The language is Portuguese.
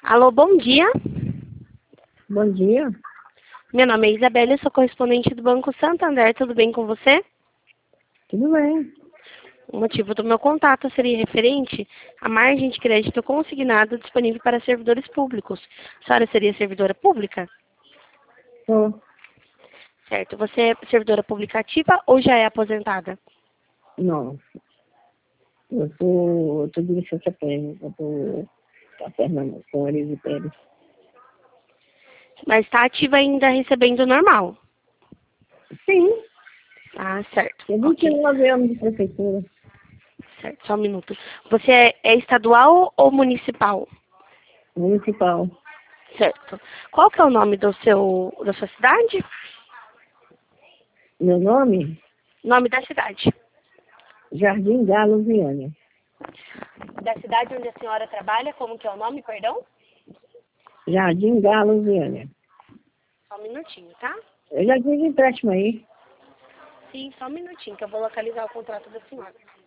Alô, bom dia. Bom dia. Meu nome é Isabela, eu sou correspondente do Banco Santander. Tudo bem com você? Tudo bem? O motivo do meu contato seria referente à margem de crédito consignado disponível para servidores públicos. A senhora seria servidora pública? Tô. Certo. Você é servidora pública ativa ou já é aposentada? Não. Eu tô de licença prêmio. Eu tô com a Fernanda, com a Arisa Pérez. Mas está ativa ainda recebendo normal? Sim. Ah, certo. Tem Ok. 29 anos de prefeitura. Certo, só um minuto. Você é estadual ou municipal? Municipal. Certo. Qual que é o nome da sua cidade? Meu nome? Nome da cidade. Jardim Galo Viana. Da cidade onde a senhora trabalha, como que é o nome, perdão? Jardim Galo Viana. Só um minutinho, tá? Eu já tive empréstimo aí. Sim, só um minutinho, que eu vou localizar o contrato da senhora.